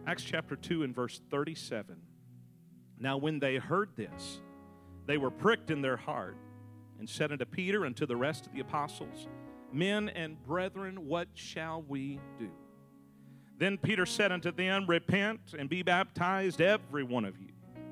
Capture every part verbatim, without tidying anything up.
Acts chapter two and verse thirty-seven. Now when they heard this, they were pricked in their heart, and said unto Peter and to the rest of the apostles, Men and brethren, what shall we do? Then Peter said unto them, Repent and be baptized, every one of you.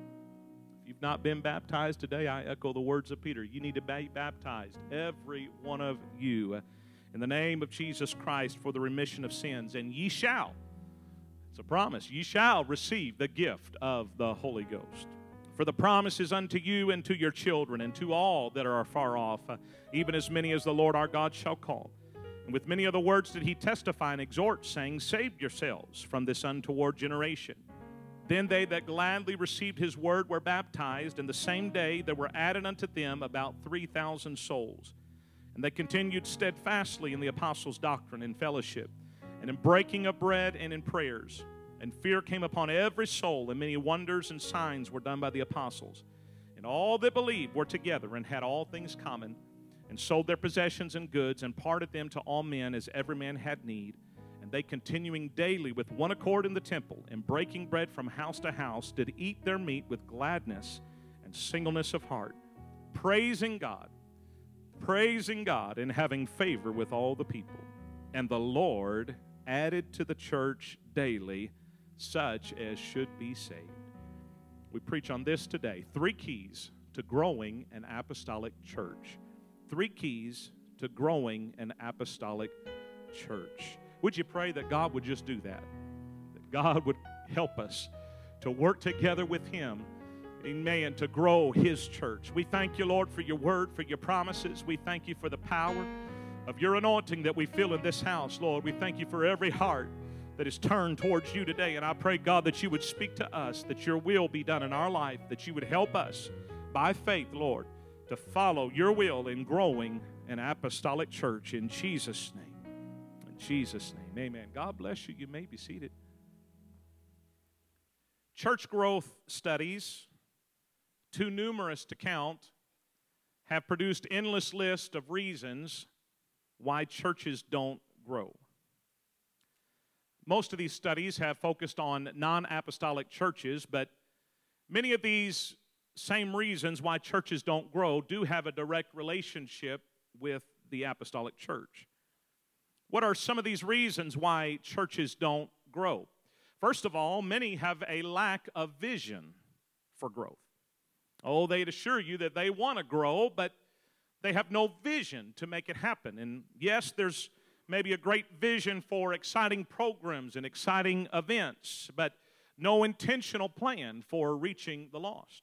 If you've not been baptized today, I echo the words of Peter. You need to be baptized, every one of you, in the name of Jesus Christ for the remission of sins, and ye shall, it's a promise, ye shall receive the gift of the Holy Ghost. For the promise is unto you and to your children and to all that are afar off, uh, even as many as the Lord our God shall call. And with many other words did he testify and exhort, saying, Save yourselves from this untoward generation. Then they that gladly received his word were baptized, and the same day there were added unto them about three thousand souls. And they continued steadfastly in the apostles' doctrine and fellowship, and in breaking of bread and in prayers. And fear came upon every soul, and many wonders and signs were done by the apostles. And all that believed were together and had all things common, and sold their possessions and goods, and parted them to all men as every man had need. And they, continuing daily with one accord in the temple, and breaking bread from house to house, did eat their meat with gladness and singleness of heart, praising God, praising God, and having favor with all the people. And the Lord added to the church daily such as should be saved. We preach on this today. Three keys to growing an apostolic church. Three keys to growing an apostolic church. Would you pray that God would just do that? That God would help us to work together with Him, amen, to grow His church. We thank you, Lord, for your word, for your promises. We thank you for the power of your anointing that we feel in this house, Lord. We thank you for every heart that is turned towards you today. And I pray, God, that you would speak to us, that your will be done in our life, that you would help us by faith, Lord, to follow your will in growing an apostolic church. In Jesus' name. In Jesus' name, amen. God bless you. You may be seated. Church growth studies, too numerous to count, have produced endless lists of reasons why churches don't grow. Most of these studies have focused on non-apostolic churches, but many of these same reasons why churches don't grow do have a direct relationship with the apostolic church. What are some of these reasons why churches don't grow? First of all, many have a lack of vision for growth. Oh, they'd assure you that they want to grow, but they have no vision to make it happen. And yes, there's maybe a great vision for exciting programs and exciting events, but no intentional plan for reaching the lost.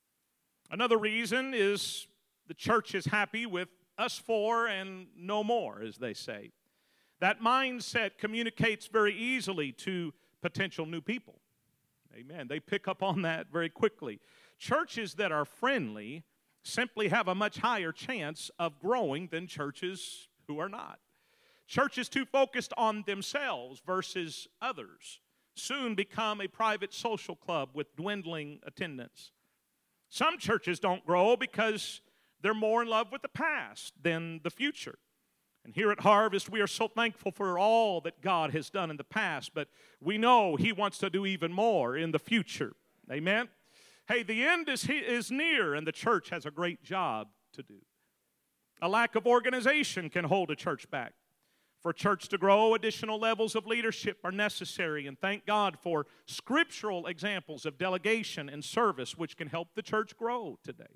Another reason is the church is happy with us four and no more, as they say. That mindset communicates very easily to potential new people. Amen. They pick up on that very quickly. Churches that are friendly simply have a much higher chance of growing than churches who are not. Churches too focused on themselves versus others soon become a private social club with dwindling attendance. Some churches don't grow because they're more in love with the past than the future. And here at Harvest, we are so thankful for all that God has done in the past, but we know He wants to do even more in the future. Amen? Hey, the end is, is near, and the church has a great job to do. A lack of organization can hold a church back. For a church to grow, additional levels of leadership are necessary, and thank God for scriptural examples of delegation and service which can help the church grow today.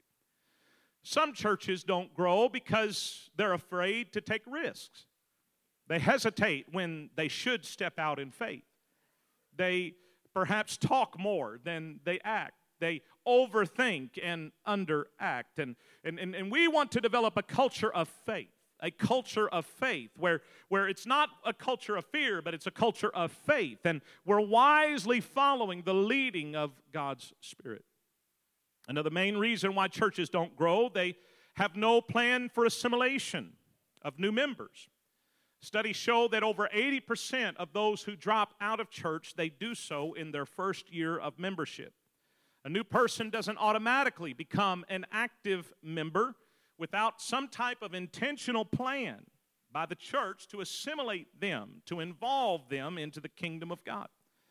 Some churches don't grow because they're afraid to take risks. They hesitate when they should step out in faith. They perhaps talk more than they act. They overthink and underact. And, and, and, and we want to develop a culture of faith, a culture of faith where, where it's not a culture of fear, but it's a culture of faith. And we're wisely following the leading of God's Spirit. Another main reason why churches don't grow, they have no plan for assimilation of new members. Studies show that over eighty percent of those who drop out of church, they do so in their first year of membership. A new person doesn't automatically become an active member without some type of intentional plan by the church to assimilate them, to involve them into the kingdom of God.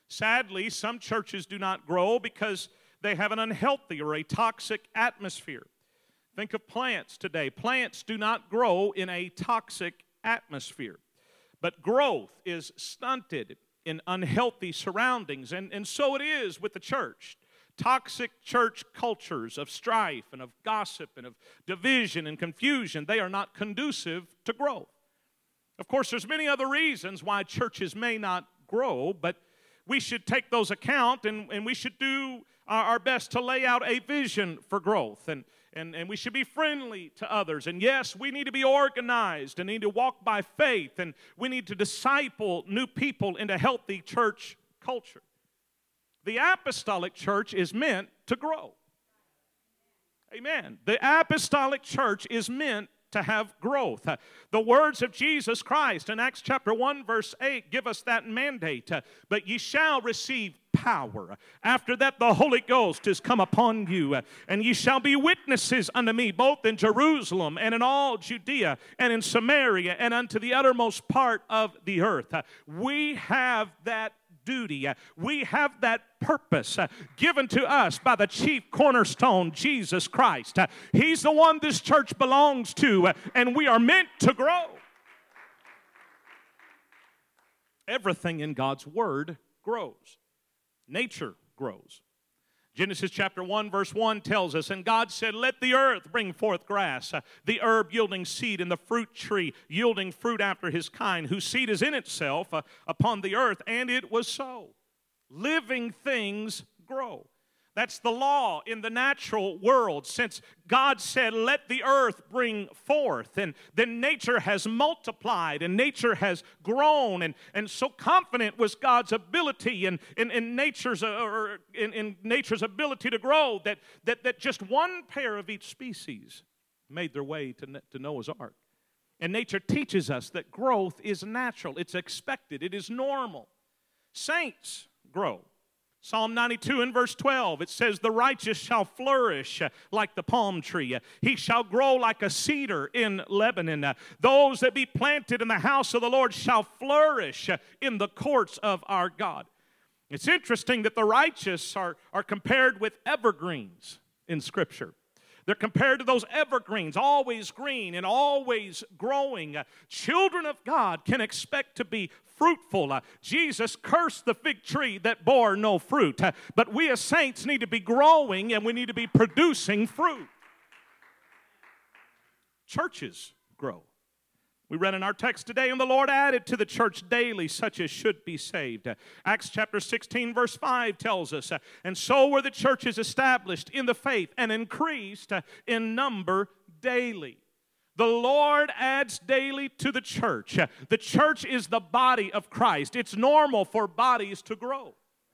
Sadly, some churches do not grow because they have an unhealthy or a toxic atmosphere. Think of plants today. Plants do not grow in a toxic atmosphere. But growth is stunted in unhealthy surroundings, and, and so it is with the church. Toxic church cultures of strife and of gossip and of division and confusion, they are not conducive to growth. Of course, there's many other reasons why churches may not grow, but we should take those account, and, and we should do our, our best to lay out a vision for growth, and, and, and we should be friendly to others. And yes, we need to be organized and need to walk by faith, and we need to disciple new people into healthy church culture. The apostolic church is meant to grow. Amen. The apostolic church is meant to have growth. Uh, the words of Jesus Christ in Acts chapter one verse eight give us that mandate. Uh, but ye shall receive power. After that the Holy Ghost is come upon you, uh, and ye shall be witnesses unto me both in Jerusalem and in all Judea and in Samaria and unto the uttermost part of the earth. Uh, we have that duty. Uh, we have that purpose uh, given to us by the chief cornerstone, Jesus Christ. Uh, he's the one this church belongs to, uh, and we are meant to grow. Everything in God's Word grows. Nature grows. Genesis chapter one verse one tells us, and God said, let the earth bring forth grass, uh, the herb yielding seed, and the fruit tree yielding fruit after his kind, whose seed is in itself uh, upon the earth. And it was so. Living things grow. That's the law in the natural world. Since God said, let the earth bring forth, and then nature has multiplied and nature has grown, and, and so confident was God's ability and in, in, in nature's uh, or in, in nature's ability to grow that, that, that just one pair of each species made their way to, to Noah's ark. And nature teaches us that growth is natural, it's expected, it is normal. Saints grow. Psalm ninety-two and verse twelve, it says, the righteous shall flourish like the palm tree. He shall grow like a cedar in Lebanon. Those that be planted in the house of the Lord shall flourish in the courts of our God. It's interesting that the righteous are, are compared with evergreens in Scripture. They're compared to those evergreens, always green and always growing. Uh, children of God can expect to be fruitful. Uh, Jesus cursed the fig tree that bore no fruit. Uh, but we as saints need to be growing, and we need to be producing fruit. Churches grow. We read in our text today, and the Lord added to the church daily such as should be saved. Uh, Acts chapter sixteen verse five tells us, uh, and so were the churches established in the faith and increased uh, in number daily. The Lord adds daily to the church. Uh, the church is the body of Christ. It's normal for bodies to grow.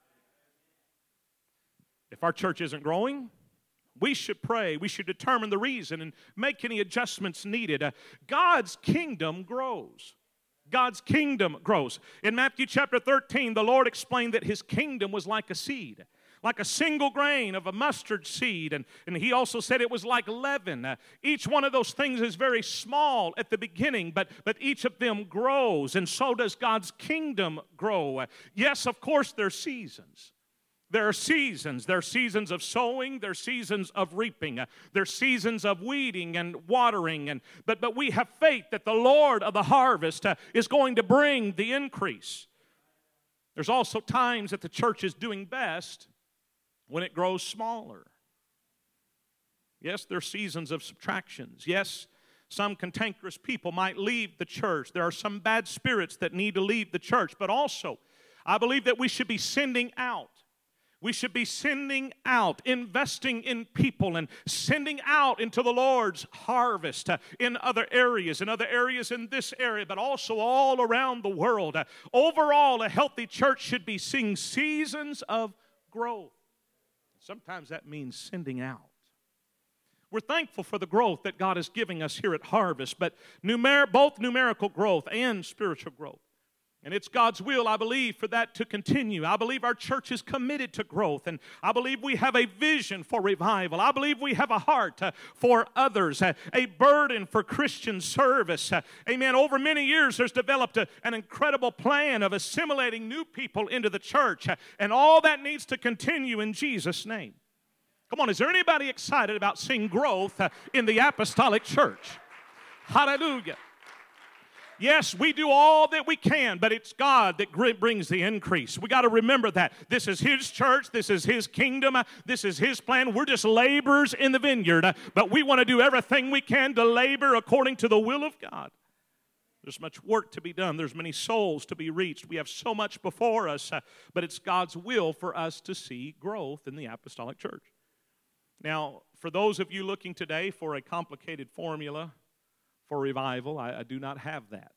If our church isn't growing, we should pray. We should determine the reason and make any adjustments needed. Uh, God's kingdom grows. God's kingdom grows. In Matthew chapter thirteen, the Lord explained that His kingdom was like a seed, like a single grain of a mustard seed. And, and He also said it was like leaven. Uh, each one of those things is very small at the beginning, but, but each of them grows, and so does God's kingdom grow. Uh, yes, of course, there are seasons. There are seasons. There are seasons of sowing. There are seasons of reaping. Uh, there are seasons of weeding and watering. And but, but we have faith that the Lord of the harvest uh, is going to bring the increase. There's also times that the church is doing best when it grows smaller. Yes, there are seasons of subtractions. Yes, some cantankerous people might leave the church. There are some bad spirits that need to leave the church. But also, I believe that we should be sending out. We should be sending out, investing in people and sending out into the Lord's harvest uh, in other areas, in other areas in this area, but also all around the world. Uh, overall, a healthy church should be seeing seasons of growth. Sometimes that means sending out. We're thankful for the growth that God is giving us here at Harvest, but numer- both numerical growth and spiritual growth, And it's God's will, I believe, for that to continue. I believe our church is committed to growth. And I believe we have a vision for revival. I believe we have a heart uh, for others, uh, a burden for Christian service. Uh, amen. Over many years, there's developed a, an incredible plan of assimilating new people into the church. Uh, and all that needs to continue in Jesus' name. Come on, is there anybody excited about seeing growth uh, in the apostolic church? Hallelujah. Yes, we do all that we can, but it's God that brings the increase. We got to remember that. This is His church. This is His kingdom. This is His plan. We're just laborers in the vineyard, but we want to do everything we can to labor according to the will of God. There's much work to be done. There's many souls to be reached. We have so much before us, but it's God's will for us to see growth in the apostolic church. Now, for those of you looking today for a complicated formula for revival, I, I do not have that.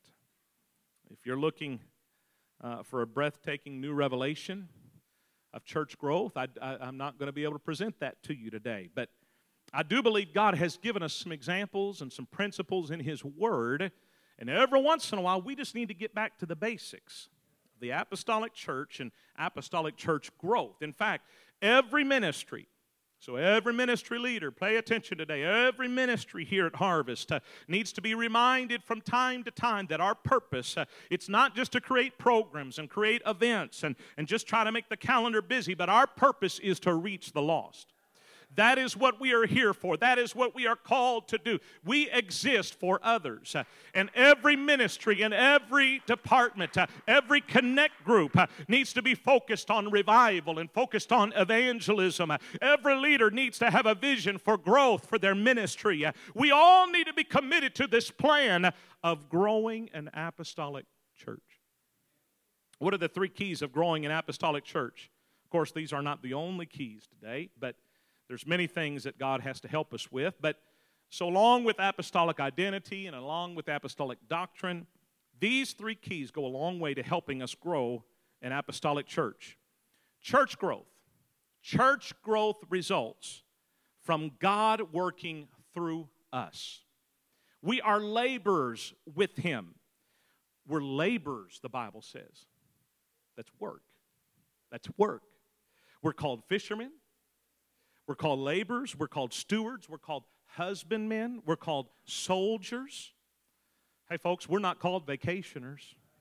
If you're looking uh, for a breathtaking new revelation of church growth, I, I, I'm not going to be able to present that to you today. But I do believe God has given us some examples and some principles in His Word, and every once in a while we just need to get back to the basics of the apostolic church and apostolic church growth. In fact, every ministry, So every ministry leader, pay attention today, every ministry here at Harvest uh, needs to be reminded from time to time that our purpose, uh, it's not just to create programs and create events and, and just try to make the calendar busy, but our purpose is to reach the lost. That is what we are here for. That is what we are called to do. We exist for others. Uh, and every ministry and every department, uh, every connect group uh, needs to be focused on revival and focused on evangelism. Uh, every leader needs to have a vision for growth for their ministry. Uh, we all need to be committed to this plan of growing an apostolic church. What are the three keys of growing an apostolic church? Of course, these are not the only keys today, but there's many things that God has to help us with, but so along with apostolic identity and along with apostolic doctrine, these three keys go a long way to helping us grow an apostolic church. Church growth. Church growth results from God working through us. We are laborers with Him. We're laborers, the Bible says. That's work. That's work. We're called fishermen. We're called laborers, we're called stewards, we're called husbandmen, we're called soldiers. Hey folks, we're not called vacationers.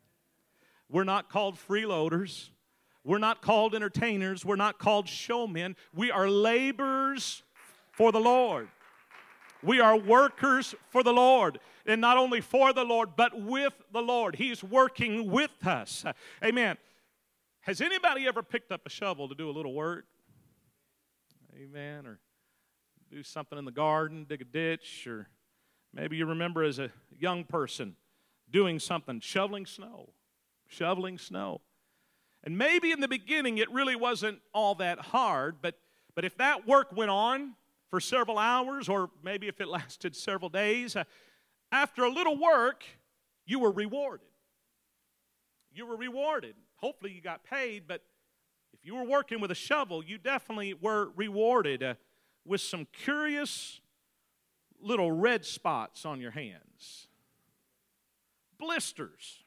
We're not called freeloaders. We're not called entertainers. We're not called showmen. We are laborers for the Lord. We are workers for the Lord. And not only for the Lord, but with the Lord. He's working with us. Amen. Has anybody ever picked up a shovel to do a little work? Amen. Or do something in the garden, dig a ditch, or maybe you remember as a young person doing something, shoveling snow, shoveling snow. And maybe in the beginning it really wasn't all that hard, but, but if that work went on for several hours, or maybe if it lasted several days, uh, after a little work, you were rewarded. You were rewarded. Hopefully you got paid, but if you were working with a shovel, you definitely were rewarded uh, with some curious little red spots on your hands. Blisters.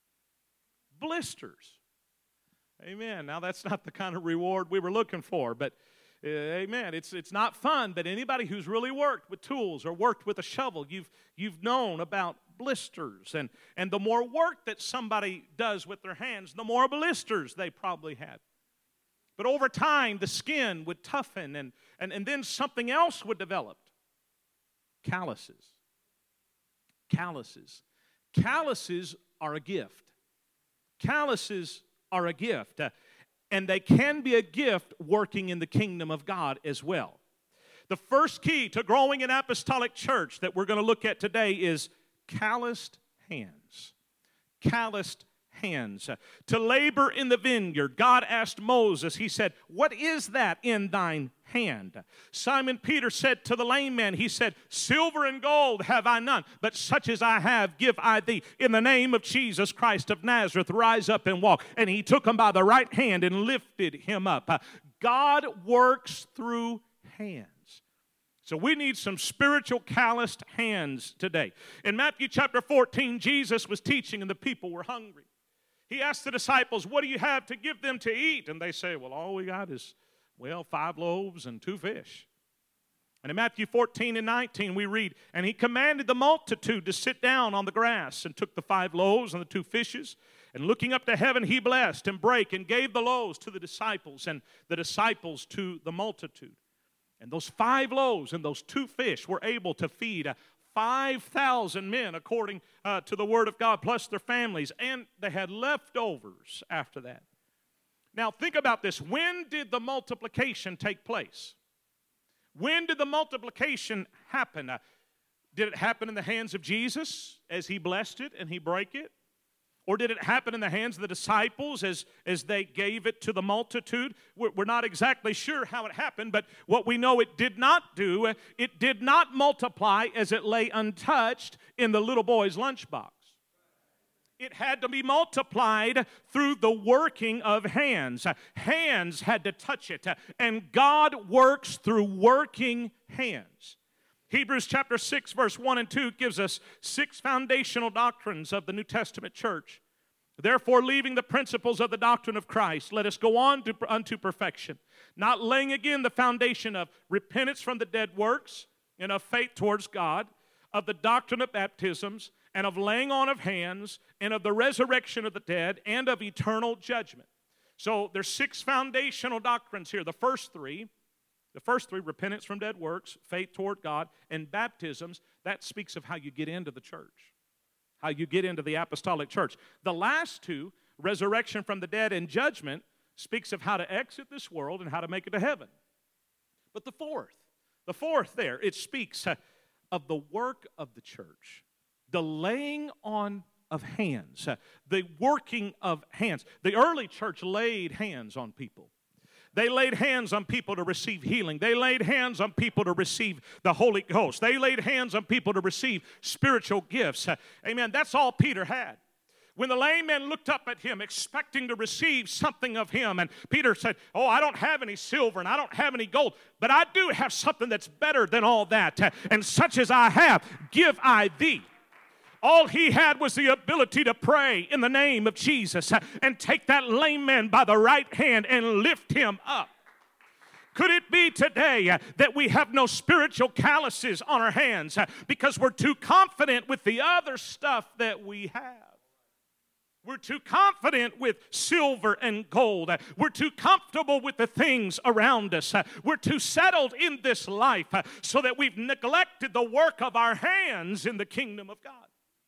Blisters. Amen. Now, that's not the kind of reward we were looking for, but uh, amen. It's, it's not fun, but anybody who's really worked with tools or worked with a shovel, you've, you've known about blisters. And, and the more work that somebody does with their hands, the more blisters they probably had. But over time, the skin would toughen, and, and, and then something else would develop. Calluses. Calluses. Calluses are a gift. Calluses are a gift. Uh, and they can be a gift working in the kingdom of God as well. The first key to growing an apostolic church that we're going to look at today is calloused hands. Calloused hands. To labor in the vineyard, God asked Moses, He said, "What is that in thine hand?" Simon Peter said to the lame man, he said, "Silver and gold have I none, but such as I have give I thee. In the name of Jesus Christ of Nazareth, rise up and walk." And he took him by the right hand and lifted him up. God works through hands. So we need some spiritual calloused hands today. In Matthew chapter fourteen, Jesus was teaching and the people were hungry. He asked the disciples, what do you have to give them to eat? And they say, well, all we got is, well, five loaves and two fish. And in Matthew fourteen and nineteen, we read, and he commanded the multitude to sit down on the grass, and took the five loaves and the two fishes, and looking up to heaven, he blessed and brake and gave the loaves to the disciples, and the disciples to the multitude. And those five loaves and those two fish were able to feed five thousand men, according uh, to the word of God, plus their families. And they had leftovers after that. Now, think about this. When did the multiplication take place? When did the multiplication happen? Uh, did it happen in the hands of Jesus as he blessed it and he broke it? Or did it happen in the hands of the disciples as, as they gave it to the multitude? We're, we're not exactly sure how it happened, but what we know it did not do, uh, it did not multiply as it lay untouched in the little boy's lunchbox. It had to be multiplied through the working of hands. Hands had to touch it, and God works through working hands. Hebrews chapter six, verse one and two gives us six foundational doctrines of the New Testament church. Therefore, leaving the principles of the doctrine of Christ, let us go on to, unto perfection, not laying again the foundation of repentance from the dead works and of faith towards God, of the doctrine of baptisms, and of laying on of hands, and of the resurrection of the dead, and of eternal judgment. So there's six foundational doctrines here. The first three, the first three, repentance from dead works, faith toward God, and baptisms, that speaks of how you get into the church, how you get into the apostolic church. The last two, resurrection from the dead and judgment, speaks of how to exit this world and how to make it to heaven. But the fourth, the fourth there, it speaks uh, of the work of the church. The laying on of hands, uh, the working of hands. The early church laid hands on people. They laid hands on people to receive healing. They laid hands on people to receive the Holy Ghost. They laid hands on people to receive spiritual gifts. Uh, amen. That's all Peter had. When the lame man looked up at him expecting to receive something of him, and Peter said, oh, I don't have any silver and I don't have any gold, but I do have something that's better than all that. Uh, and such as I have, give I thee. All he had was the ability to pray in the name of Jesus and take that lame man by the right hand and lift him up. Could it be today that we have no spiritual calluses on our hands because we're too confident with the other stuff that we have? We're too confident with silver and gold. We're too comfortable with the things around us. We're too settled in this life so that we've neglected the work of our hands in the kingdom of God.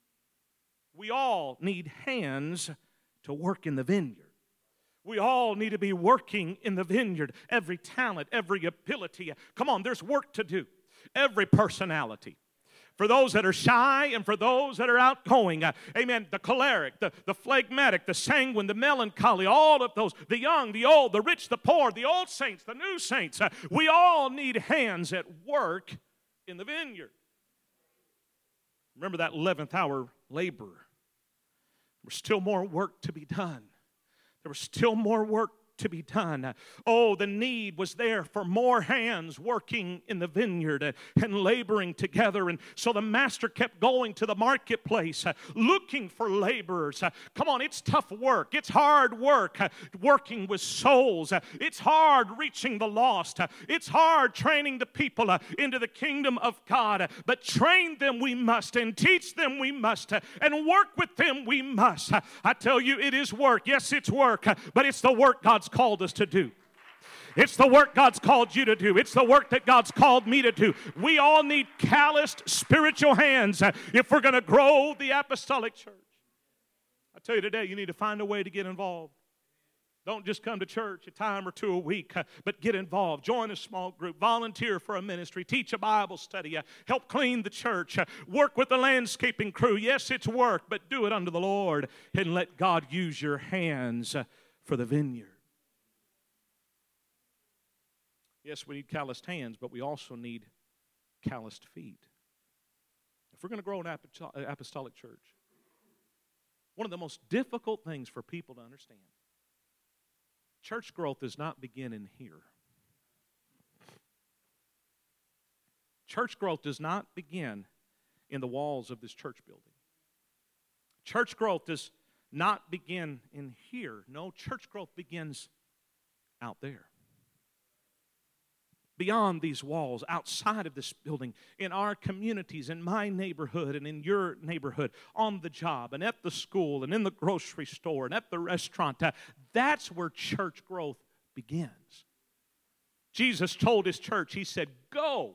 We all need hands to work in the vineyard. We all need to be working in the vineyard. Every talent, every ability. Come on, there's work to do. Every personality. For those that are shy and for those that are outgoing. Uh, amen. The choleric, the, the phlegmatic, the sanguine, the melancholy, all of those. The young, the old, the rich, the poor, the old saints, the new saints. Uh, we all need hands at work in the vineyard. Remember that eleventh hour laborer. There was still more work to be done. There was still more work to be done. Oh, the need was there for more hands working in the vineyard and laboring together. And so the master kept going to the marketplace uh, looking for laborers. Uh, come on, it's tough work. It's hard work uh, working with souls. Uh, it's hard reaching the lost. Uh, it's hard training the people uh, into the kingdom of God. Uh, but train them we must, and teach them we must, uh, and work with them we must. Uh, I tell you, it is work. Yes, it's work, uh, but it's the work God's called us to do. It's the work God's called you to do. It's the work that God's called me to do. We all need calloused spiritual hands uh, if we're going to grow the apostolic church. I tell you today, you need to find a way to get involved. Don't just come to church a time or two a week, uh, but get involved. Join a small group. Volunteer for a ministry. Teach a Bible study. Uh, help clean the church. Uh, work with the landscaping crew. Yes, it's work, but do it unto the Lord and let God use your hands uh, for the vineyard. Yes, we need calloused hands, but we also need calloused feet. If we're going to grow an apostolic church, one of the most difficult things for people to understand, church growth does not begin in here. Church growth does not begin in the walls of this church building. Church growth does not begin in here. No, church growth begins out there. Beyond these walls, outside of this building, in our communities, in my neighborhood and in your neighborhood, on the job and at the school and in the grocery store and at the restaurant. Uh, that's where church growth begins. Jesus told his church, he said, go,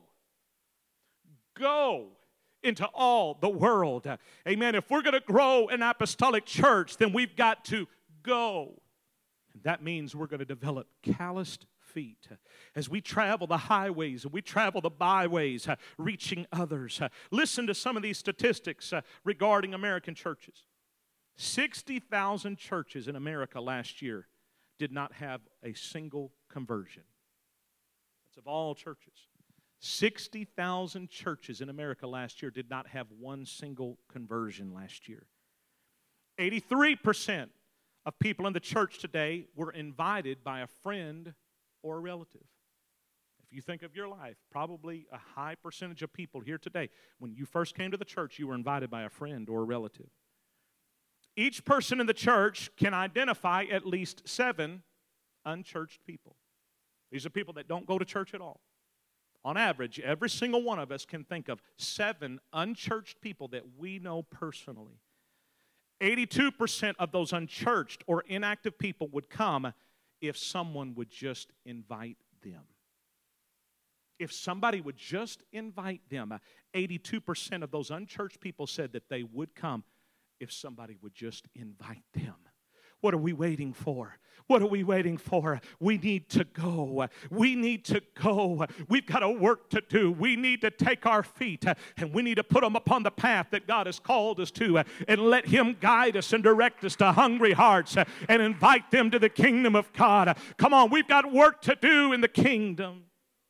go into all the world. Uh, amen. If we're going to grow an apostolic church, then we've got to go. And that means we're going to develop calloused feet as we travel the highways and we travel the byways, uh, reaching others. Uh, listen to some of these statistics uh, regarding American churches. sixty thousand churches in America last year did not have a single conversion. That's of all churches. sixty thousand churches in America last year did not have one single conversion last year. eighty-three percent of people in the church today were invited by a friend or a relative. If you think of your life, probably a high percentage of people here today, when you first came to the church, you were invited by a friend or a relative. Each person in the church can identify at least seven unchurched people. These are people that don't go to church at all. On average, every single one of us can think of seven unchurched people that we know personally. eighty-two percent of those unchurched or inactive people would come if someone would just invite them. If somebody would just invite them, eighty-two percent of those unchurched people said that they would come if somebody would just invite them. What are we waiting for? What are we waiting for? We need to go. We need to go. We've got a work to do. We need to take our feet and we need to put them upon the path that God has called us to and let Him guide us and direct us to hungry hearts and invite them to the kingdom of God. Come on, we've got work to do in the kingdom.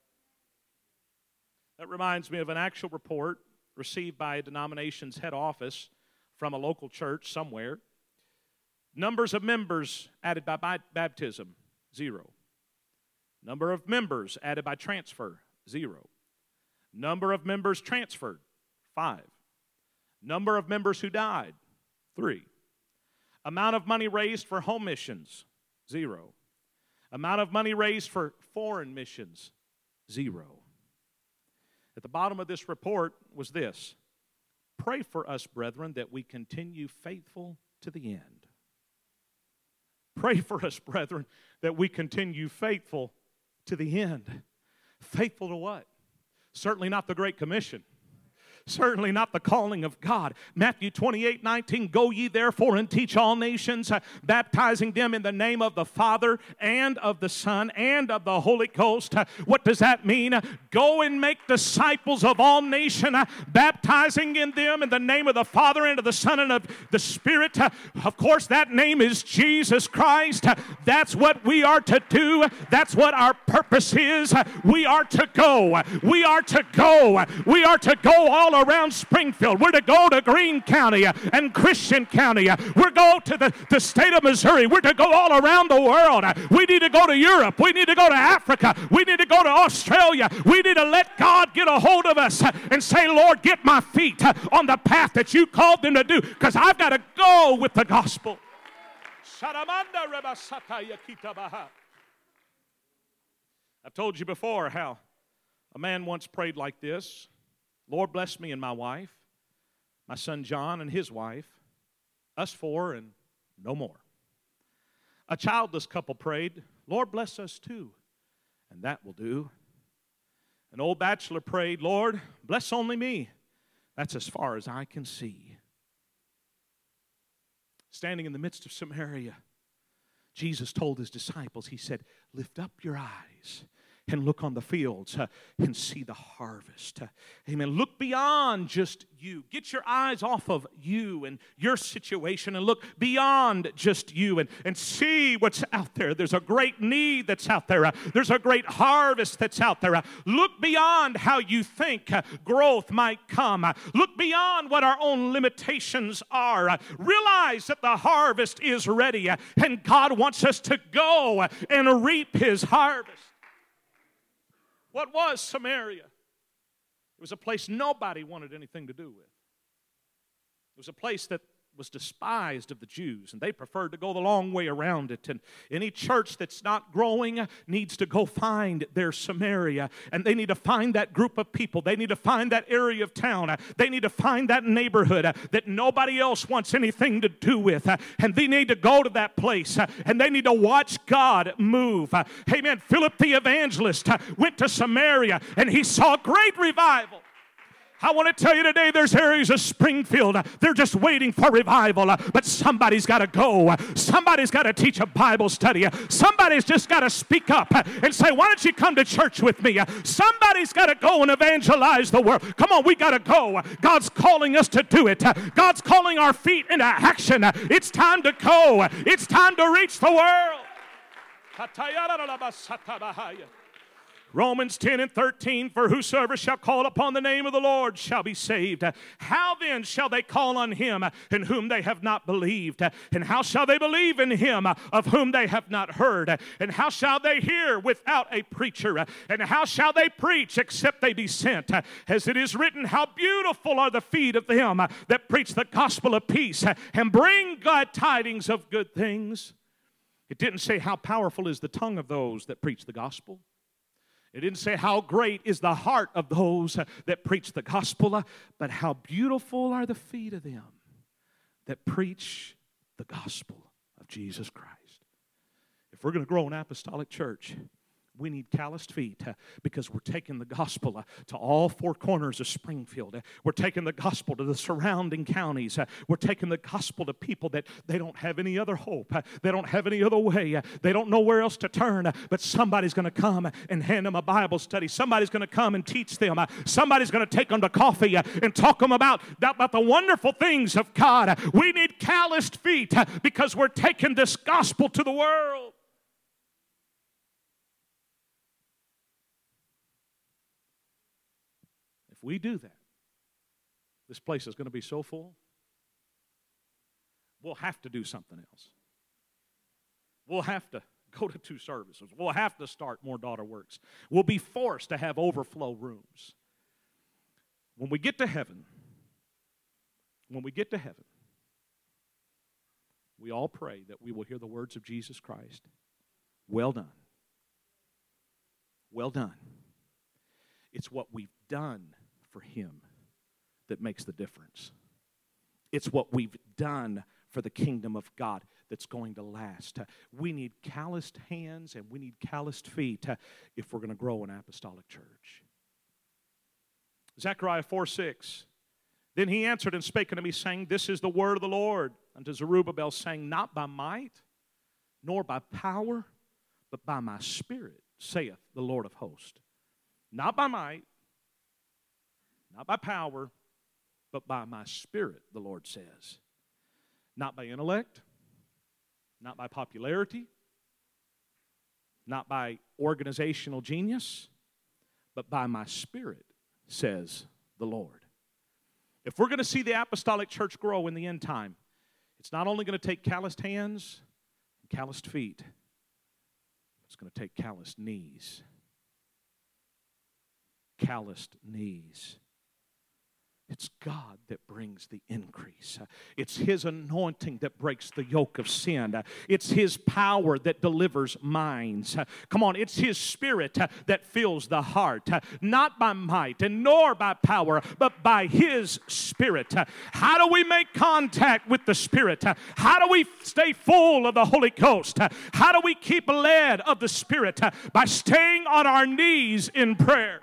That reminds me of an actual report received by a denomination's head office from a local church somewhere. Numbers of members added by baptism, zero. Number of members added by transfer, zero. Number of members transferred, five. Number of members who died, three. Amount of money raised for home missions, zero. Amount of money raised for foreign missions, zero. At the bottom of this report was this: pray for us, brethren, that we continue faithful to the end. Pray for us, brethren, that we continue faithful to the end. Faithful to what? Certainly not the Great Commission. Certainly not the calling of God. Matthew twenty-eight nineteen, go ye therefore and teach all nations, uh, baptizing them in the name of the Father and of the Son and of the Holy Ghost. Uh, what does that mean? Uh, go and make disciples of all nations, uh, baptizing in them in the name of the Father and of the Son and of the Spirit. Uh, of course, that name is Jesus Christ. Uh, that's what we are to do. That's what our purpose is. Uh, we are to go. We are to go. We are to go all around Springfield. We're to go to Greene County and Christian County. We're to go to the, the state of Missouri. We're to go all around the world. We need to go to Europe. We need to go to Africa. We need to go to Australia. We need to let God get a hold of us and say, Lord, get my feet on the path that you called them to do, because I've got to go with the gospel. I've told you before how a man once prayed like this: Lord, bless me and my wife, my son John and his wife, us four and no more. A childless couple prayed, Lord, bless us too, and that will do. An old bachelor prayed, Lord, bless only me. That's as far as I can see. Standing in the midst of Samaria, Jesus told his disciples, he said, lift up your eyes and look on the fields uh, and see the harvest. Uh, amen. Look beyond just you. Get your eyes off of you and your situation and look beyond just you and, and see what's out there. There's a great need that's out there. Uh, there's a great harvest that's out there. Uh, look beyond how you think uh, growth might come. Uh, look beyond what our own limitations are. Uh, realize that the harvest is ready uh, and God wants us to go uh, and reap His harvest. What was Samaria? It was a place nobody wanted anything to do with. It was a place that was despised of the Jews, and they preferred to go the long way around it. And any church that's not growing needs to go find their Samaria, and they need to find that group of people. They need to find that area of town. They need to find that neighborhood that nobody else wants anything to do with, and they need to go to that place, and they need to watch God move. Amen. Philip the evangelist went to Samaria, and he saw great revival. I want to tell you today, there's areas of Springfield, they're just waiting for revival, but somebody's got to go. Somebody's got to teach a Bible study. Somebody's just got to speak up and say, why don't you come to church with me? Somebody's got to go and evangelize the world. Come on, we got to go. God's calling us to do it. God's calling our feet into action. It's time to go. It's time to reach the world. Romans ten and thirteen, for whosoever shall call upon the name of the Lord shall be saved. How then shall they call on him in whom they have not believed? And how shall they believe in him of whom they have not heard? And how shall they hear without a preacher? And how shall they preach except they be sent? As it is written, how beautiful are the feet of them that preach the gospel of peace and bring glad tidings of good things. It didn't say how powerful is the tongue of those that preach the gospel. It didn't say how great is the heart of those that preach the gospel, but how beautiful are the feet of them that preach the gospel of Jesus Christ. If we're going to grow an apostolic church, we need calloused feet uh, because we're taking the gospel uh, to all four corners of Springfield. Uh, we're taking the gospel to the surrounding counties. Uh, we're taking the gospel to people that they don't have any other hope. Uh, they don't have any other way. Uh, they don't know where else to turn. Uh, but somebody's going to come and hand them a Bible study. Somebody's going to come and teach them. Uh, somebody's going to take them to coffee uh, and talk them about, about the wonderful things of God. Uh, we need calloused feet uh, because we're taking this gospel to the world. If we do that, this place is going to be so full, we'll have to do something else. We'll have to go to two services. We'll have to start more daughter works. We'll be forced to have overflow rooms. When we get to heaven, when we get to heaven, we all pray that we will hear the words of Jesus Christ. Well done. Well done. It's what we've done for him that makes the difference. It's what we've done for the kingdom of God that's going to last. Uh, we need calloused hands and we need calloused feet uh, if we're going to grow an apostolic church. Zechariah four six. Then he answered and spake unto me, saying, this is the word of the Lord unto Zerubbabel, saying, not by might, nor by power, but by my spirit, saith the Lord of hosts. Not by might, not by power, but by my spirit, the Lord says. Not by intellect, not by popularity, not by organizational genius, but by my spirit, says the Lord. If we're going to see the apostolic church grow in the end time, it's not only going to take calloused hands and calloused feet, it's going to take calloused knees. Calloused knees. It's God that brings the increase. It's His anointing that breaks the yoke of sin. It's His power that delivers minds. Come on, it's His Spirit that fills the heart. Not by might and nor by power, but by His Spirit. How do we make contact with the Spirit? How do we stay full of the Holy Ghost? How do we keep led of the Spirit? By staying on our knees in prayer.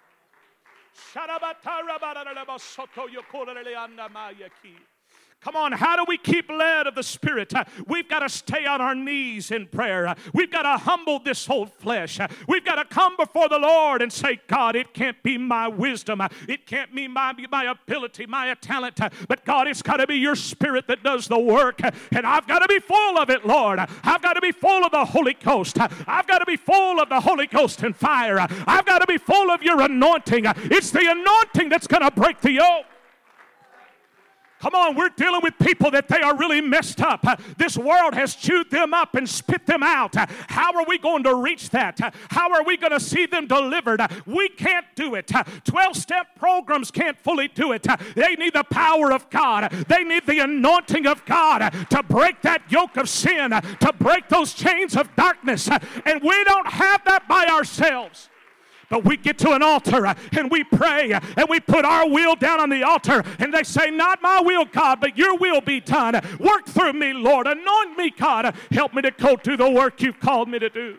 Come on, how do we keep led of the Spirit? Uh, we've got to stay on our knees in prayer. Uh, we've got to humble this old flesh. Uh, we've got to come before the Lord and say, God, it can't be my wisdom. Uh, it can't be my, my ability, my talent. Uh, but God, it's got to be your Spirit that does the work. Uh, and I've got to be full of it, Lord. Uh, I've got to be full of the Holy Ghost. Uh, I've got to be full of the Holy Ghost and fire. Uh, I've got to be full of your anointing. Uh, it's the anointing that's going to break the yoke. Come on, we're dealing with people that they are really messed up. Uh, this world has chewed them up and spit them out. Uh, how are we going to reach that? Uh, how are we going to see them delivered? Uh, we can't do it. Uh, twelve-step programs can't fully do it. Uh, they need the power of God. They need the anointing of God uh, to break that yoke of sin, uh, to break those chains of darkness. Uh, and we don't have that by ourselves. But we get to an altar uh, and we pray uh, and we put our will down on the altar and they say, not my will, God, but your will be done. Work through me, Lord. Anoint me, God. Help me to go do the work you've called me to do.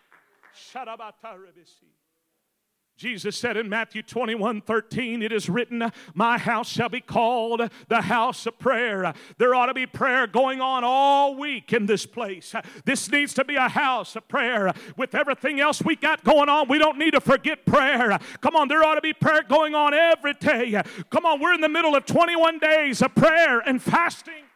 Jesus said in Matthew twenty-one thirteen, it is written, my house shall be called the house of prayer. There ought to be prayer going on all week in this place. This needs to be a house of prayer. With everything else we got going on, we don't need to forget prayer. Come on, there ought to be prayer going on every day. Come on, we're in the middle of twenty-one days of prayer and fasting.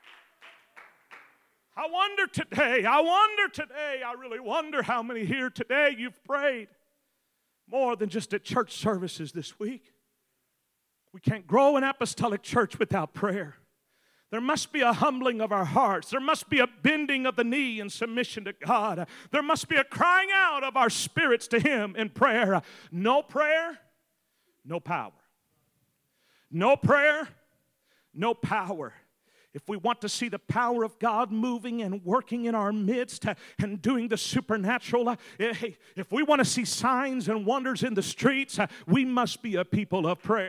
I wonder today, I wonder today, I really wonder how many here today you've prayed more than just at church services this week. We can't grow an apostolic church without prayer. There must be a humbling of our hearts. There must be a bending of the knee in submission to God. There must be a crying out of our spirits to Him in prayer. No prayer, no power. No prayer, no power. If we want to see the power of God moving and working in our midst uh, and doing the supernatural, uh, if we want to see signs and wonders in the streets, uh, we must be a people of prayer.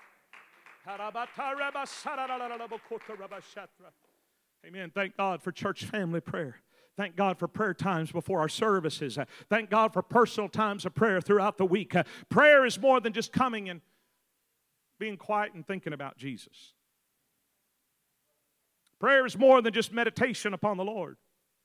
Amen. Thank God for church family prayer. Thank God for prayer times before our services. Uh, thank God for personal times of prayer throughout the week. Uh, prayer is more than just coming and being quiet and thinking about Jesus. Prayer is more than just meditation upon the Lord.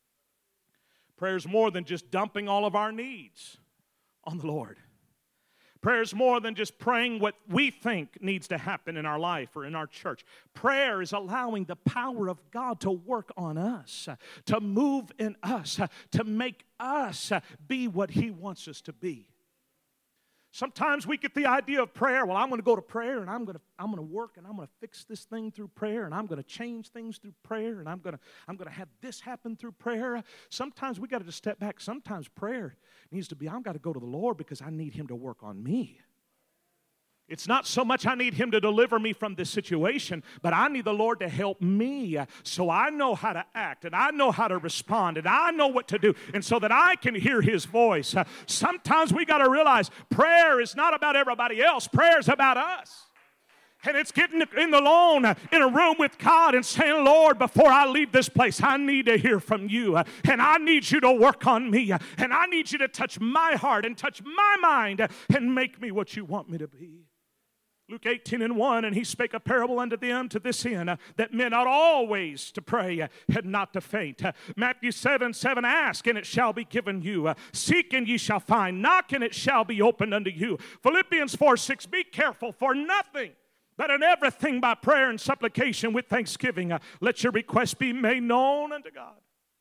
Prayer is more than just dumping all of our needs on the Lord. Prayer is more than just praying what we think needs to happen in our life or in our church. Prayer is allowing the power of God to work on us, to move in us, to make us be what He wants us to be. Sometimes we get the idea of prayer, well, I'm going to go to prayer and I'm going to I'm going to work and I'm going to fix this thing through prayer and I'm going to change things through prayer and I'm going to I'm going to have this happen through prayer. Sometimes we got to just step back. Sometimes prayer needs to be, I've got to go to the Lord because I need Him to work on me. It's not so much I need Him to deliver me from this situation, but I need the Lord to help me so I know how to act and I know how to respond and I know what to do and so that I can hear His voice. Uh, sometimes we got to realize prayer is not about everybody else. Prayer is about us. And it's getting in the alone in a room with God and saying, Lord, before I leave this place, I need to hear from you. Uh, and I need you to work on me. Uh, and I need you to touch my heart and touch my mind uh, and make me what you want me to be. Luke eighteen and one, and He spake a parable unto them to this end, uh, that men ought always to pray uh, and not to faint. Uh, Matthew seven, seven, ask and it shall be given you. Uh, seek and ye shall find. Knock and it shall be opened unto you. Philippians four, six, be careful for nothing, but in everything by prayer and supplication with thanksgiving, uh, let your requests be made known unto God.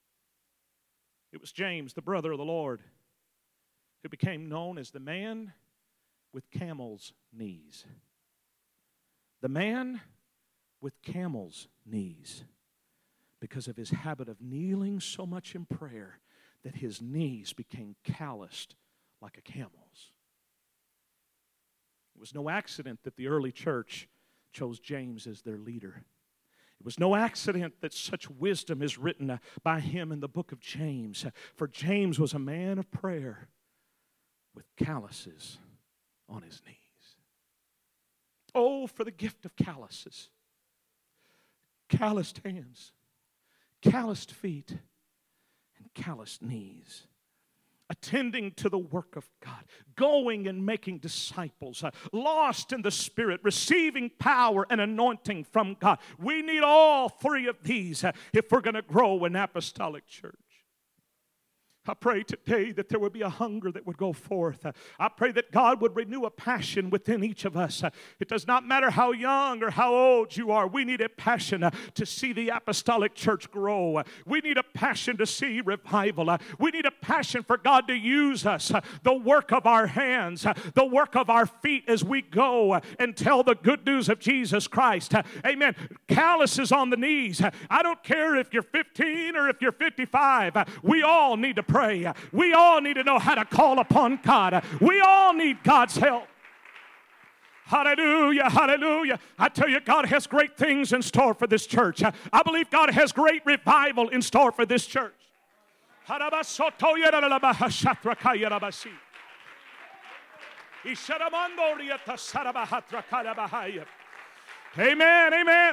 It was James, the brother of the Lord, who became known as the man with camel's knees. The man with camel's knees, because of his habit of kneeling so much in prayer that his knees became calloused like a camel's. It was no accident that the early church chose James as their leader. It was no accident that such wisdom is written by him in the book of James, for James was a man of prayer with calluses on his knees. Oh, for the gift of calluses. Calloused hands, calloused feet, and calloused knees. Attending to the work of God, going and making disciples, uh, lost in the Spirit, receiving power and anointing from God. We need all three of these uh, if we're going to grow an apostolic church. I pray today that there would be a hunger that would go forth. I pray that God would renew a passion within each of us. It does not matter how young or how old you are. We need a passion to see the apostolic church grow. We need a passion to see revival. We need a passion for God to use us, the work of our hands, the work of our feet as we go and tell the good news of Jesus Christ. Amen. Calluses on the knees. I don't care if you're fifteen or if you're fifty-five. We all need to pray. We all need to know how to call upon God. We all need God's help. Hallelujah, hallelujah. I tell you, God has great things in store for this church. I believe God has great revival in store for this church. Amen, amen.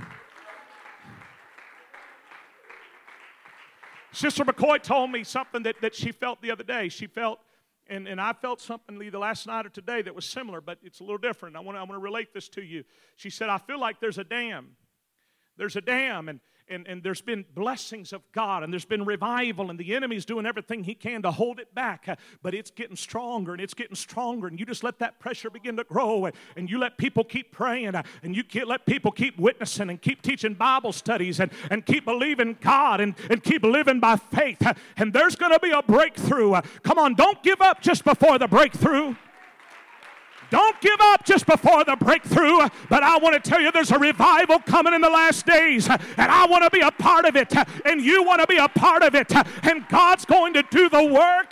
Sister McCoy told me something that, that she felt the other day. She felt, and, and I felt something either last night or today that was similar, but it's a little different. I want to I want to relate this to you. She said, I feel like there's a dam. There's a dam, and, and, and there's been blessings of God, and there's been revival, and the enemy's doing everything he can to hold it back, uh, but it's getting stronger, and it's getting stronger, and you just let that pressure begin to grow, and, and you let people keep praying, uh, and you can let people keep witnessing, and keep teaching Bible studies, and, and keep believing God, and, and keep living by faith, uh, and there's going to be a breakthrough. Uh, come on, don't give up just before the breakthrough. Don't give up just before the breakthrough, but I want to tell you there's a revival coming in the last days, and I want to be a part of it, and you want to be a part of it, and God's going to do the work.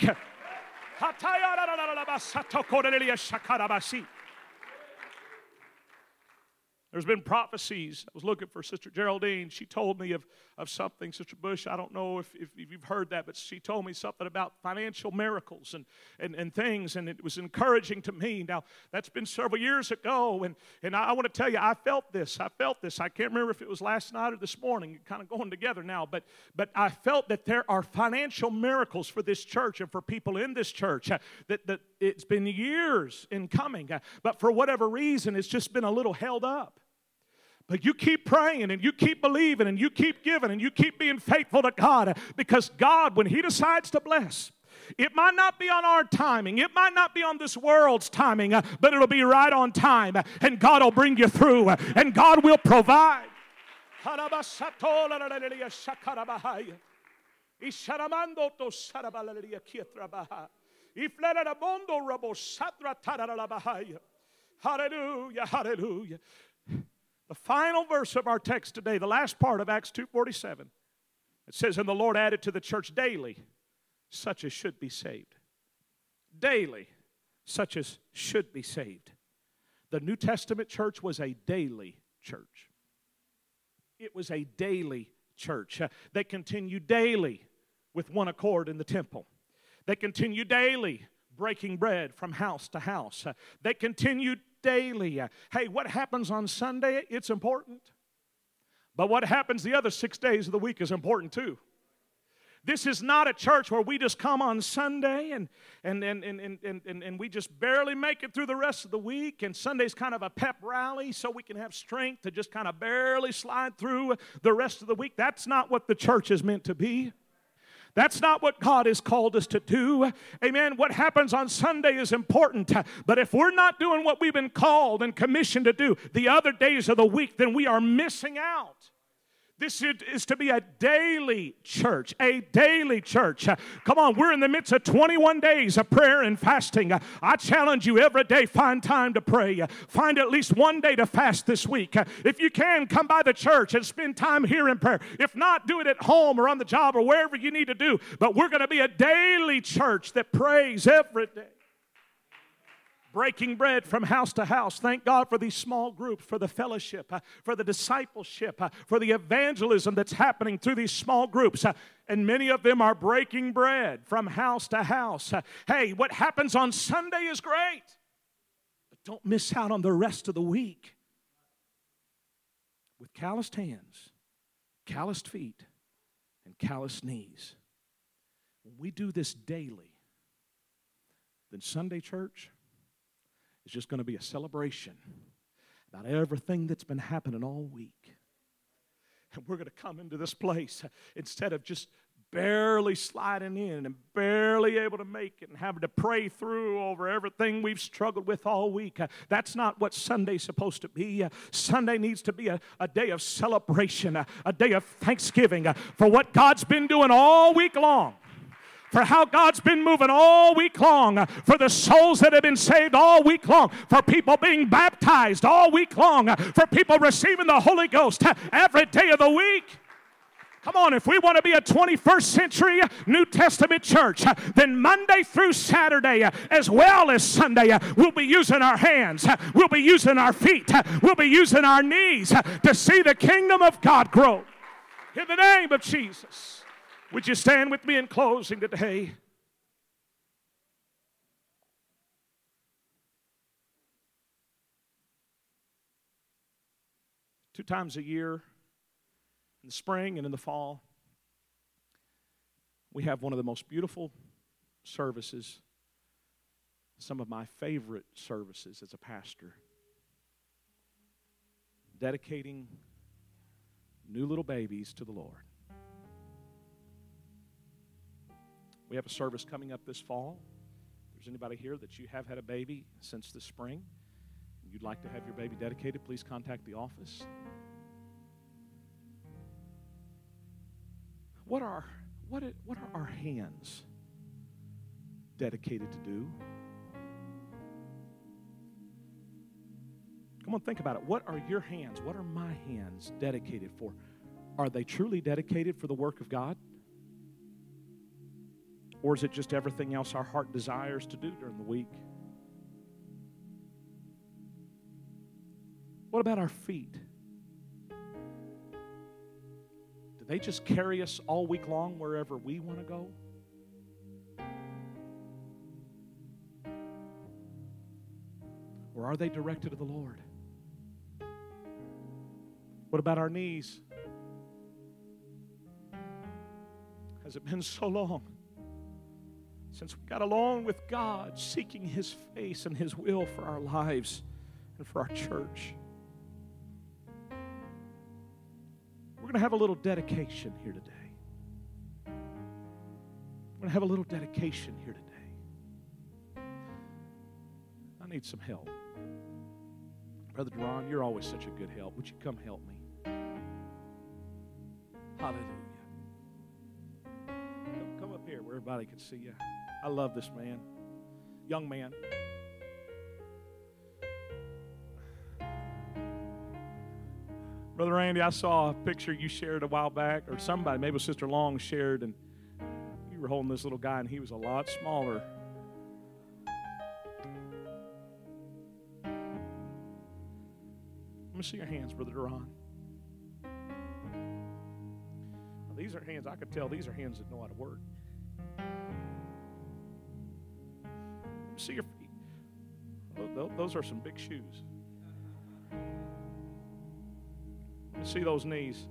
There's been prophecies. I was looking for Sister Geraldine. She told me of, of something. Sister Bush, I don't know if, if, if you've heard that, but she told me something about financial miracles and, and, and things, and it was encouraging to me. Now, that's been several years ago, and, and I, I want to tell you, I felt this. I felt this. I can't remember if it was last night or this morning. Kind of going together now, but, but I felt that there are financial miracles for this church and for people in this church, uh, that, that it's been years in coming, uh, but for whatever reason, it's just been a little held up. But you keep praying and you keep believing and you keep giving and you keep being faithful to God, because God, when He decides to bless, it might not be on our timing. It might not be on this world's timing, uh, but it'll be right on time, uh, and God will bring you through, uh, and God will provide. Hallelujah, hallelujah. The final verse of our text today, the last part of Acts two forty-seven, it says, and the Lord added to the church daily such as should be saved. Daily such as should be saved. The New Testament church was a daily church. It was a daily church. Uh, they continued daily with one accord in the temple. They continued daily breaking bread from house to house. Uh, they continued daily. Uh, hey, what happens on Sunday, it's important. But what happens the other six days of the week is important too. This is not a church where we just come on Sunday and, and, and, and, and, and, and we just barely make it through the rest of the week, and Sunday's kind of a pep rally so we can have strength to just kind of barely slide through the rest of the week. That's not what the church is meant to be. That's not what God has called us to do. Amen. What happens on Sunday is important. But if we're not doing what we've been called and commissioned to do the other days of the week, then we are missing out. This is to be a daily church, a daily church. Come on, we're in the midst of twenty-one days of prayer and fasting. I challenge you every day, find time to pray. Find at least one day to fast this week. If you can, come by the church and spend time here in prayer. If not, do it at home or on the job or wherever you need to do. But we're going to be a daily church that prays every day. Breaking bread from house to house. Thank God for these small groups, for the fellowship, uh, for the discipleship, uh, for the evangelism that's happening through these small groups. Uh, and many of them are breaking bread from house to house. Uh, hey, what happens on Sunday is great, but don't miss out on the rest of the week with calloused hands, calloused feet, and calloused knees. When we do this daily, then Sunday church, it's just going to be a celebration about everything that's been happening all week. And we're going to come into this place instead of just barely sliding in and barely able to make it and having to pray through over everything we've struggled with all week. Uh, that's not what Sunday's supposed to be. Uh, Sunday needs to be a, a day of celebration, uh, a day of thanksgiving uh, for what God's been doing all week long. For how God's been moving all week long, uh, for the souls that have been saved all week long, for people being baptized all week long, uh, for people receiving the Holy Ghost uh, every day of the week. Come on, if we want to be a twenty-first century New Testament church, uh, then Monday through Saturday, uh, as well as Sunday, uh, we'll be using our hands, uh, we'll be using our feet, uh, we'll be using our knees uh, to see the kingdom of God grow. In the name of Jesus. Would you stand with me in closing today? Two times a year, in the spring and in the fall, we have one of the most beautiful services, some of my favorite services as a pastor, dedicating new little babies to the Lord. We have a service coming up this fall. If there's anybody here that you have had a baby since the spring and you'd like to have your baby dedicated, please contact the office. What are, what, it, what are our hands dedicated to do? Come on, think about it. What are your hands, what are my hands dedicated for? Are they truly dedicated for the work of God? Or is it just everything else our heart desires to do during the week? What about our feet? Do they just carry us all week long wherever we want to go? Or are they directed to the Lord? What about our knees? Has it been so long since we got along with God, seeking His face and His will for our lives and for our church? We're going to have a little dedication here today. We're going to have a little dedication here today. I need some help. Brother Duran, you're always such a good help. Would you come help me? Hallelujah. Come, come up here where everybody can see you. I love this man. Young man. Brother Randy, I saw a picture you shared a while back, or somebody, maybe Sister Long shared, and you were holding this little guy, and he was a lot smaller. Let me see your hands, Brother Duran. Now, these are hands, I could tell these are hands that know how to work. Let me see your feet. Oh, those are some big shoes. Let me see those knees.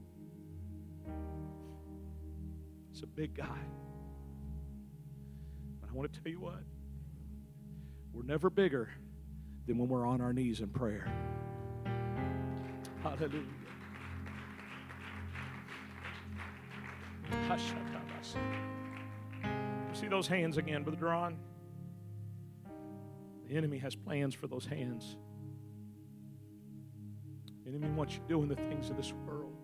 It's a big guy. But I want to tell you what. We're never bigger than when we're on our knees in prayer. Hallelujah. See those hands again, Brother Duran? The enemy has plans for those hands. The enemy wants you doing the things of this world.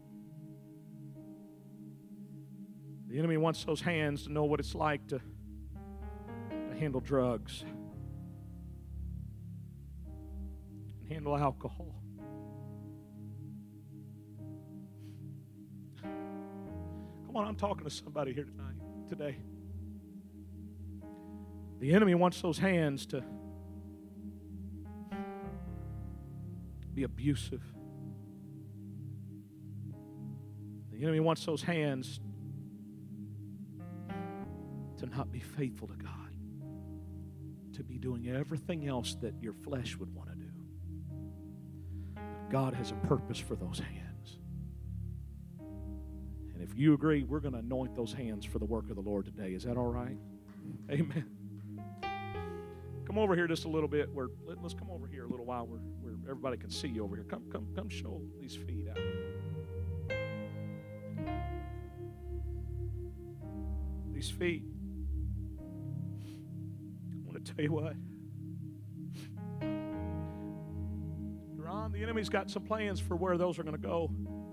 The enemy wants those hands to know what it's like to, to handle drugs and handle alcohol. Come on, I'm talking to somebody here tonight, today. The enemy wants those hands to be abusive. The enemy wants those hands to not be faithful to God, to be doing everything else that your flesh would want to do. But God has a purpose for those hands. And if you agree, we're going to anoint those hands for the work of the Lord today. Is that all right? Amen. Come over here just a little bit. Where, let, let's come over here a little while where, where everybody can see you over here. Come, come, come show these feet out. these feet. I want to tell you what. Ron, the enemy's got some plans for where those are going to go.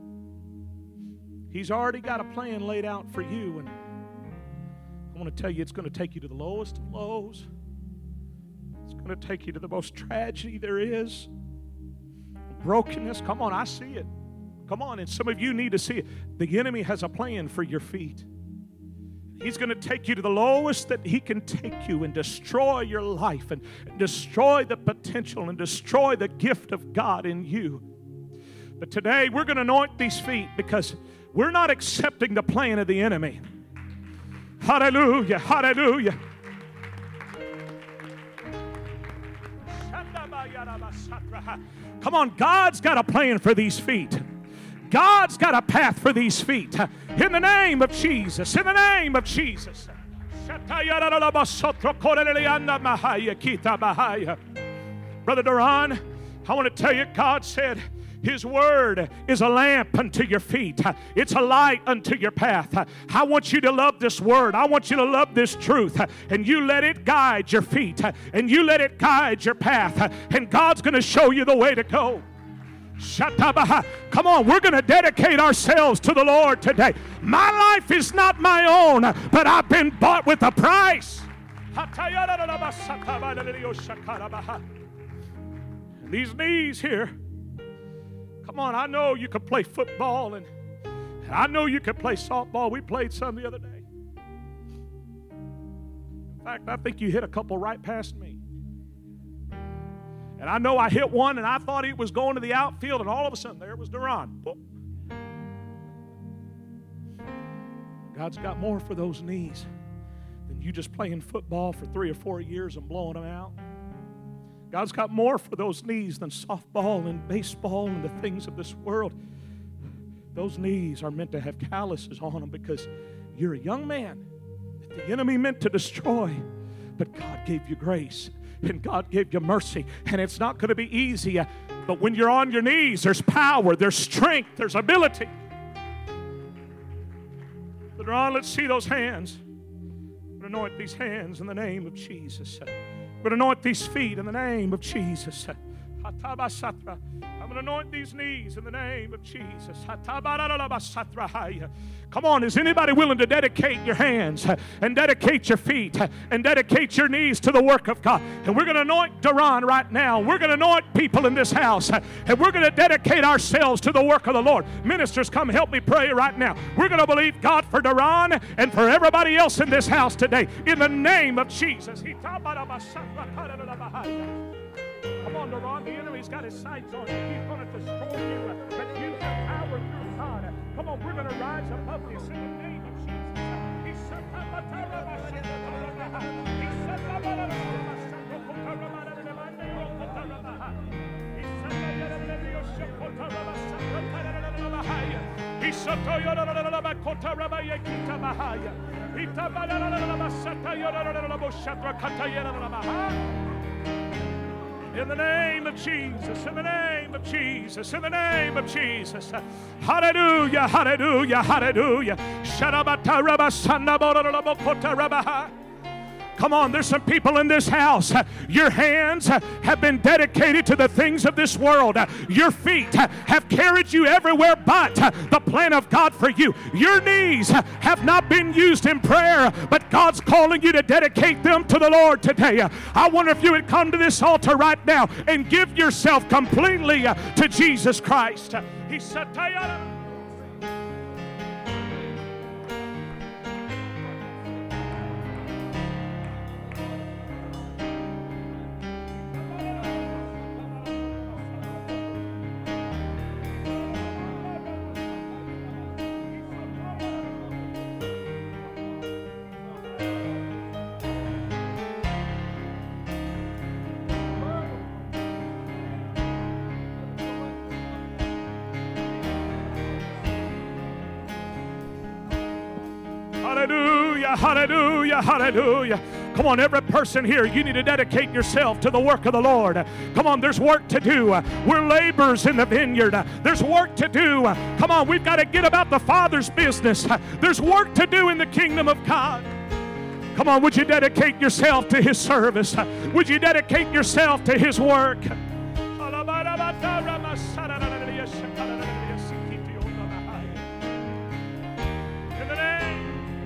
He's already got a plan laid out for you, and I want to tell you it's going to take you to the lowest of lows. It's going to take you to the most tragedy there is. Brokenness. Come on, I see it. Come on, and some of you need to see it. The enemy has a plan for your feet. He's going to take you to the lowest that he can take you and destroy your life and, and destroy the potential and destroy the gift of God in you. But today we're going to anoint these feet because we're not accepting the plan of the enemy. Hallelujah, hallelujah. Come on, God's got a plan for these feet. God's got a path for these feet. In the name of Jesus. In the name of Jesus. Brother Duran, I want to tell you, God said His word is a lamp unto your feet. It's a light unto your path. I want you to love this word. I want you to love this truth. And you let it guide your feet. And you let it guide your path. And God's going to show you the way to go. Come on, we're going to dedicate ourselves to the Lord today. My life is not my own, but I've been bought with a price. These knees here. Come on, I know you could play football, and I know you could play softball. We played some the other day. In fact, I think you hit a couple right past me. And I know I hit one, and I thought it was going to the outfield, and all of a sudden, there was Duran. Boop. God's got more for those knees than you just playing football for three or four years and blowing them out. God's got more for those knees than softball and baseball and the things of this world. Those knees are meant to have calluses on them because you're a young man that the enemy meant to destroy, but God gave you grace. And God gave you mercy. And it's not going to be easy. But when you're on your knees, there's power, there's strength, there's ability. But Ron, let's see those hands. We're going to anoint these hands in the name of Jesus. We're going to anoint these feet in the name of Jesus. I'm going to anoint these knees in the name of Jesus. Come on, is anybody willing to dedicate your hands and dedicate your feet and dedicate your knees to the work of God? And we're going to anoint Duran right now. We're going to anoint people in this house. And we're going to dedicate ourselves to the work of the Lord. Ministers, come help me pray right now. We're going to believe God for Duran and for everybody else in this house today. In the name of Jesus. Come on, Duran, the enemy's got his sights on you. He's going to destroy you, but you have power through God. Come on, we're going to rise above this in the name of Jesus. He said, in the name of Jesus, in the name of Jesus, in the name of Jesus. Hallelujah, hallelujah, hallelujah. Come on, there's some people in this house. Your hands have been dedicated to the things of this world. Your feet have carried you everywhere but the plan of God for you. Your knees have not been used in prayer, but God's calling you to dedicate them to the Lord today. I wonder if you would come to this altar right now and give yourself completely to Jesus Christ. He said, hallelujah, hallelujah, hallelujah. Come on, every person here, you need to dedicate yourself to the work of the Lord. Come on, there's work to do. We're laborers in the vineyard. There's work to do. Come on, we've got to get about the Father's business. There's work to do in the kingdom of God. Come on, would you dedicate yourself to His service? Would you dedicate yourself to His work? In the name.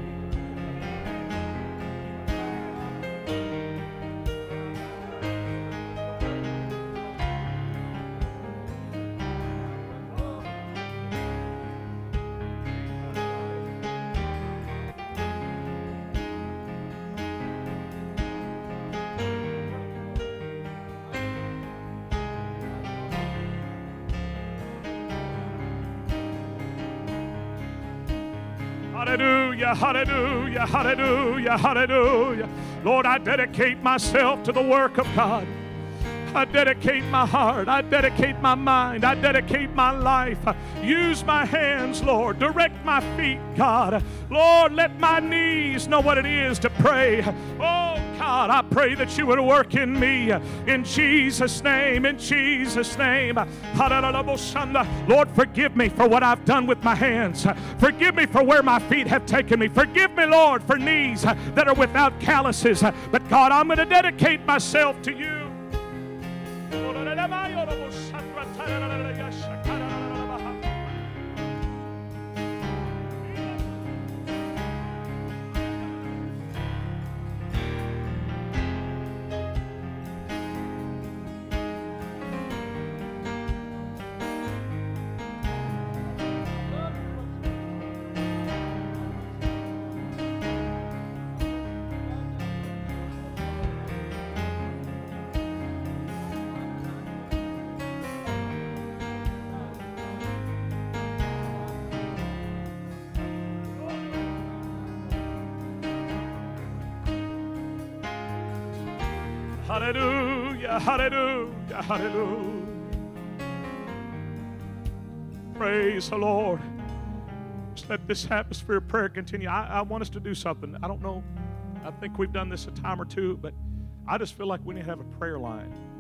Hallelujah, hallelujah, hallelujah, hallelujah. Lord, I dedicate myself to the work of God. I dedicate my heart. I dedicate my mind. I dedicate my life. Use my hands, Lord. Direct my feet, God. Lord, let my knees know what it is to pray. Oh, God, I pray that you would work in me. In Jesus' name, in Jesus' name. Lord, forgive me for what I've done with my hands. Forgive me for where my feet have taken me. Forgive me, Lord, for knees that are without calluses. But, God, I'm going to dedicate myself to you. Hallelujah, hallelujah, hallelujah. Praise the Lord. Just let this atmosphere of prayer continue. I, I want us to do something. I don't know. I think we've done this a time or two, but I just feel like we need to have a prayer line.